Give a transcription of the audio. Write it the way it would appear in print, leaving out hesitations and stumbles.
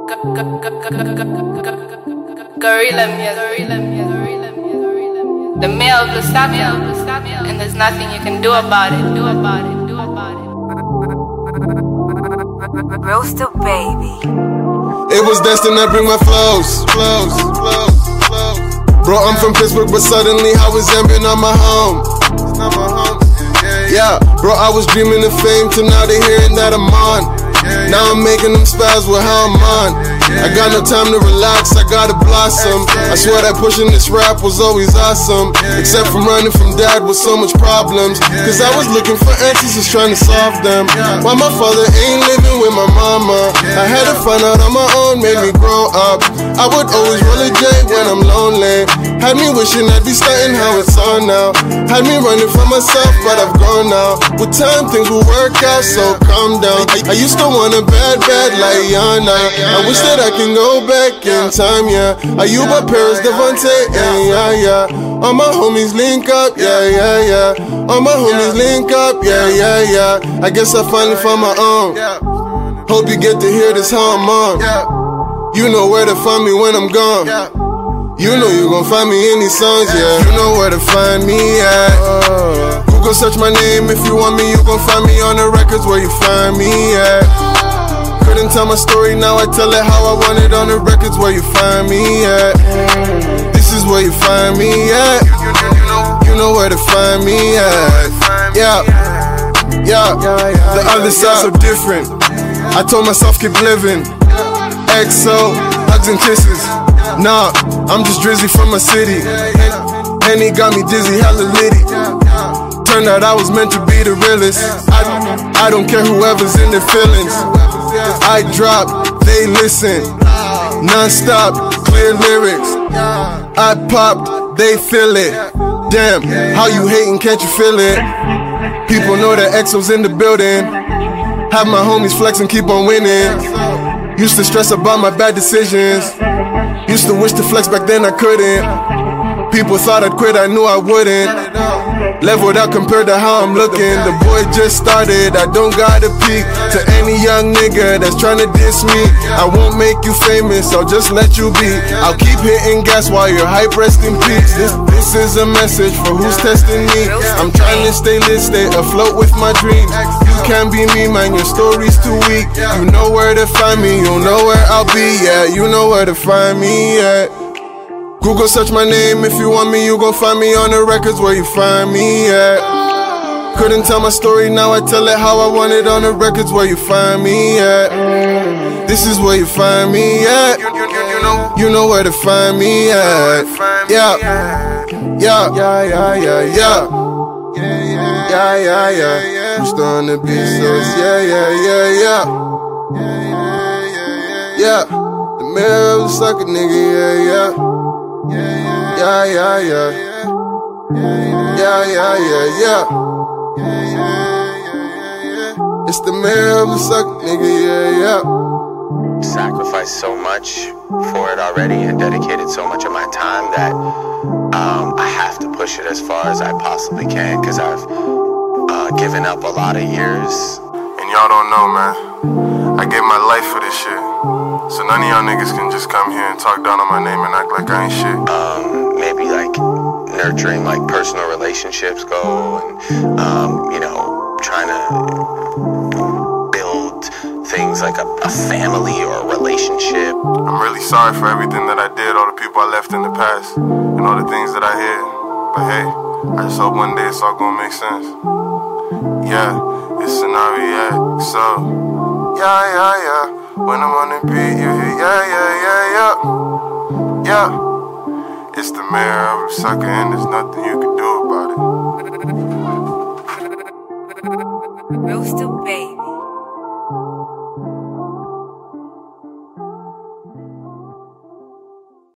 Gorilla music. The male will stop you, and there's nothing you can do about it. Roaster baby. It was destined to bring my flows. Bro, I'm from Pittsburgh, but suddenly I was ambient on my home. Yeah, bro, I was dreaming of fame, till now they hearing that I'm on. Now I'm making them spaz with how I'm on. I got no time to relax, I gotta blossom. I swear that pushing this rap was always awesome, except from running from dad with so much problems. Cause I was looking for answers, just trying to solve them. Why my father ain't living with my mama? I had to find out on my own, made me grow up. I would always roll a J when I'm lonely. Had me wishing I'd be starting how it's on now. Had me running for myself, but I've grown now. With time things will work out, so calm down. I used to want a bad like Yana. I wish that I can go back in time, yeah. Ayuba, Paris, Devontae, yeah. All my homies link up, yeah. All my homies link up, yeah. I guess I finally found my own. Hope you get to hear this how I'm on. You know where to find me when I'm gone. You know you gon' find me in these songs, yeah. You know where to find me at. Google search my name if you want me, you gon' find me on the records where you find me at. Couldn't tell my story, now I tell it how I want it on the records where you find me at. This is where you find me at. You know where to find me at. Yeah. The other side's so different. I told myself keep living. XO, hugs and kisses. Nah, I'm just drizzy from my city. Henny got me dizzy, hella litty. Turned out I was meant to be the realest. I don't care whoever's in their feelings. I drop, they listen. Non-stop, clear lyrics. I popped, they feel it. Damn, how you hating, can't you feel it? People know that XO's in the building. Have my homies flex and keep on winning. Used to stress about my bad decisions. Used to wish to flex, back then I couldn't. People thought I'd quit, I knew I wouldn't. Leveled out compared to how I'm looking. The boy just started, I don't gotta peek. To any young nigga that's trying to diss me, I won't make you famous, I'll just let you be. I'll keep hitting gas while you're hype, rest in peace. This is a message for who's testing me. I'm trying to stay lit, stay afloat with my dreams. You can't be me, man, your story's too weak. You know where to find me, you'll know where I'll be, yeah. You know where to find me, yeah. Google search my name if you want me, you gon' find me on the records where you find me at. Couldn't tell my story, now I tell it how I want it on the records where you find me at. This is where you find me at. You know where to find me at. Yeah. I'm starting to be so, yeah. The mayor of the sucker nigga, yeah. It's the mayor of the suck nigga, yeah. Sacrificed so much for it already and dedicated so much of my time that I have to push it as far as I possibly can, because I've given up a lot of years. And y'all don't know, man, I gave my life for this shit. So none of y'all niggas can just come here and talk down on my name and act like I ain't shit. Maybe like nurturing like personal relationships go, and you know, trying to build things like a family or a relationship. I'm really sorry for everything that I did, all the people I left in the past, and all the things that I hid. But hey, I just hope one day it's all gonna make sense. Yeah, it's scenario, so yeah. When I'm on the beat, you hear yeah. It's the mayor of the sucker, and there's nothing you can do about it. Roaster baby.